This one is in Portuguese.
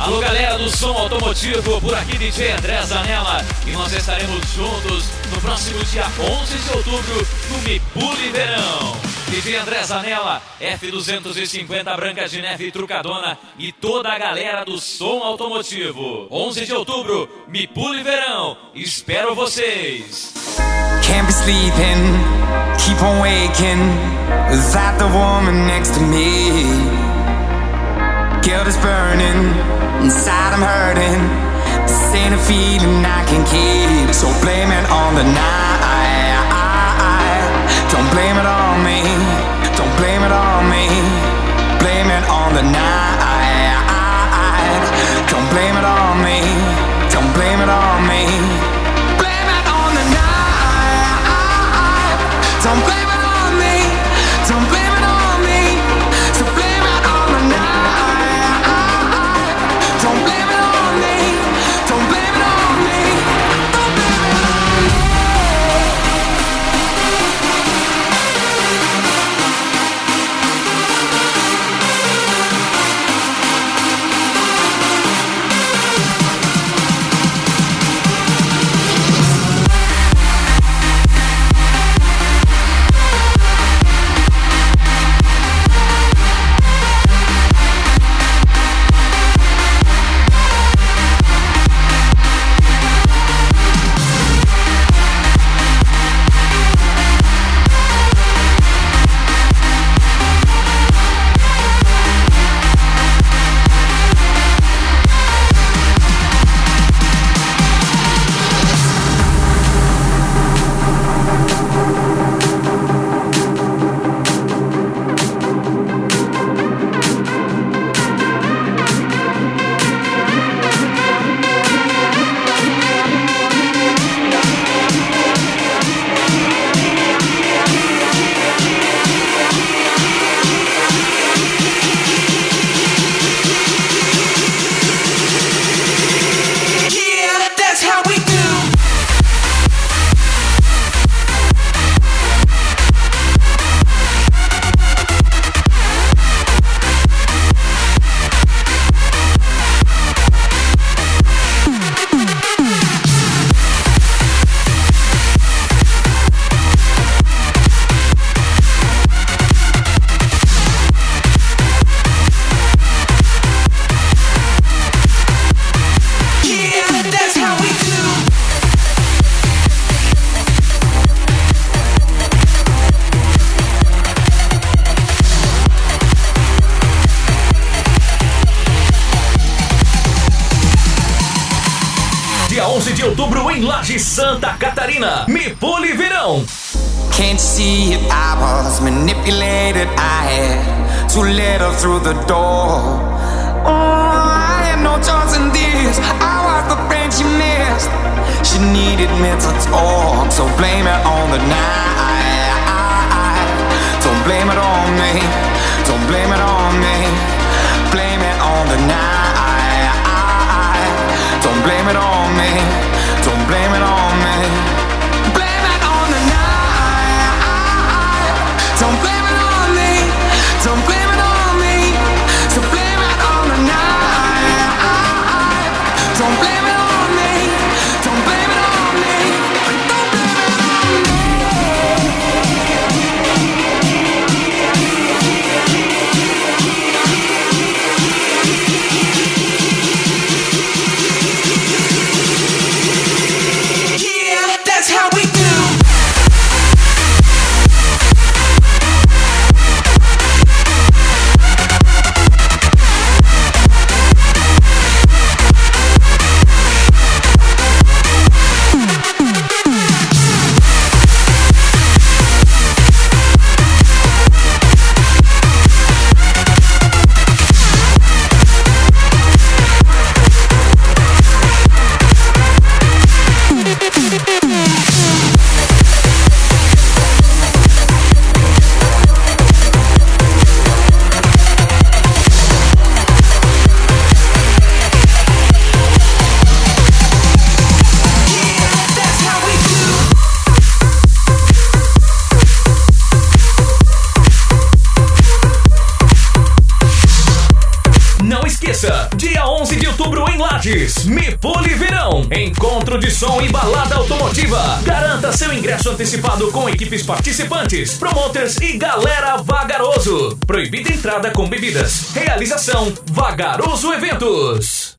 Alô galera do som automotivo, por aqui DJ André Zanella, e nós estaremos juntos no próximo dia 11 de outubro no Me Pule Verão. DJ André Zanella, F250 Branca de Neve Trucadona e toda a galera do som automotivo. 11 de outubro, Me Pule Verão, espero vocês. Can't be sleeping, keep on waking. Is that the woman next to me? Guilt is burning, inside I'm hurting. This ain't a feeling I can keep. So blame it on the night. Don't blame it on me. Don't blame it on me. Blame it on the night. Don't blame it on me. Don't blame it on me. Blame it on the night. Don't blame it on me. Don't blame it on me. So blame it on the night. Don't blame it on me. Don't blame it on me. Don't blame it on me. Dia 11 de outubro em Laje, Santa Catarina, Me Pule Verão. Can't you see it? I was manipulated. I had to let her through the door. Oh, I had no choice in this. I was the friend she missed. She needed me to talk, so blame it on the night. Don't blame it on me. Don't blame it on me. Blame it on the night. Don't blame it on me. Don't blame it on me. Blame it on the night. Don't blame it on me. Don't blame it on me. So blame it on the night. Don't blame it on me. Don't blame it on me. Don't blame it on me. Yeah, that's how we do. Dia 11 de outubro em Lages. Me Pule Verão. Encontro de som e balada automotiva. Garanta seu ingresso antecipado com equipes participantes, promoters e galera Vagaroso. Proibida entrada com bebidas. Realização Vagaroso Eventos.